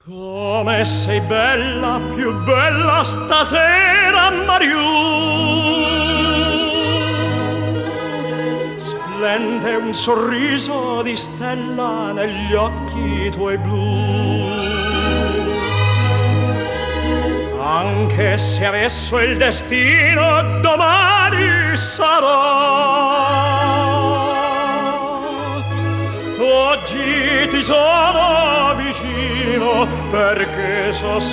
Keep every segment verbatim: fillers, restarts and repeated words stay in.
Come sei bella, più bella stasera, Mariù. Splende un sorriso di stella negli occhi tuoi blu. Anche se adesso il destino domani sarà, oggi ti sono vicino perché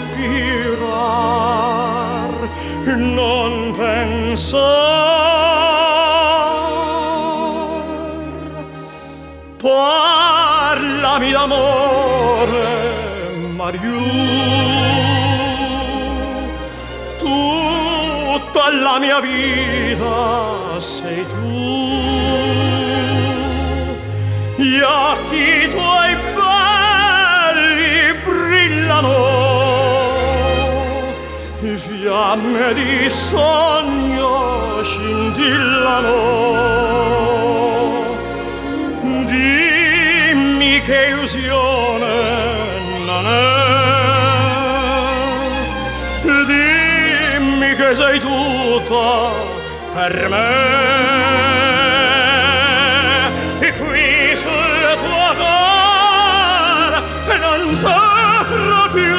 sospirar non pensar. Parlami d'amore, Mariù, tutta la mia vita sei tu. Gli occhi tuoi belli brillano, fiamme di sogno scintillano. Dimmi che illusione non è, dimmi che sei tutta per me. Non soffro più,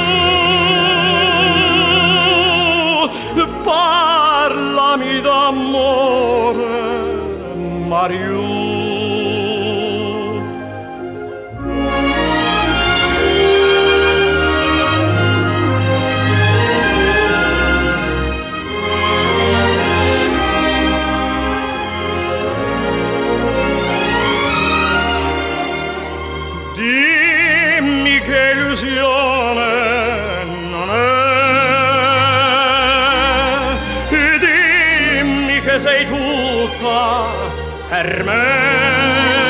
parlami d'amore, Mariù. Che illusione non è, dimmi che sei tutta per me.